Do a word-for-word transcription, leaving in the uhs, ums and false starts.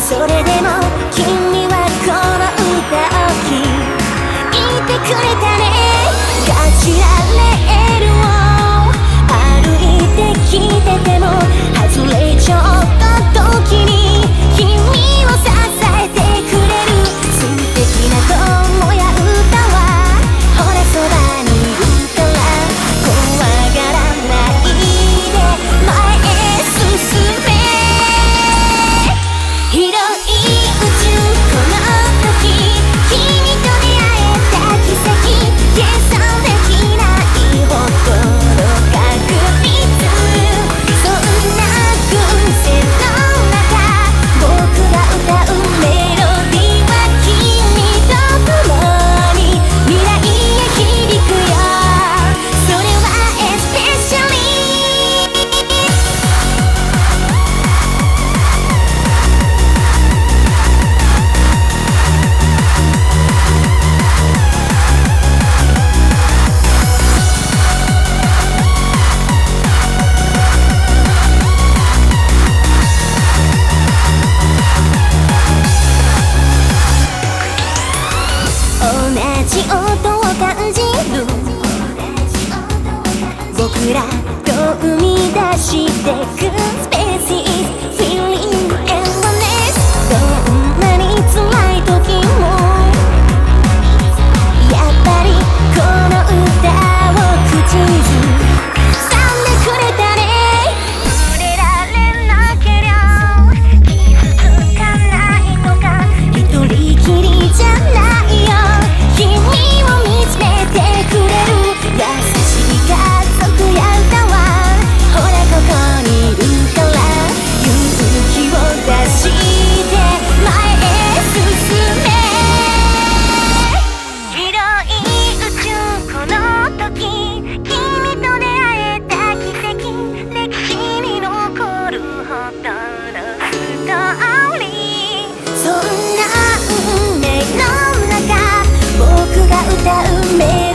それでも君はこの歌を聴いてくれたね。ガチなレールを歩いてきてても外れちゃった時に君を支えてくれる素敵な友や歌はほらそばにいるから怖がらないで前へ進め。広い宇宙この時君と出会えた奇跡計算できないほどの確率。そんな偶然の中僕が歌うメロディーは君と共に未来へ響くよ。それは Especially同じ音を感じる僕らと生み出してくスペース is feeling endless。 どんなに辛い時もやっぱりこの歌を口にずさんでくれたね。触れられなけりゃ気づかないとか一人きりじゃないよ。君を見つめてくれる優しい家族や歌はほらここにいるから勇気を出して前へ進め。広い宇宙この時君と出会えた奇跡歴史に残るほどのストーリー。そんな運命の中僕が歌うメロディー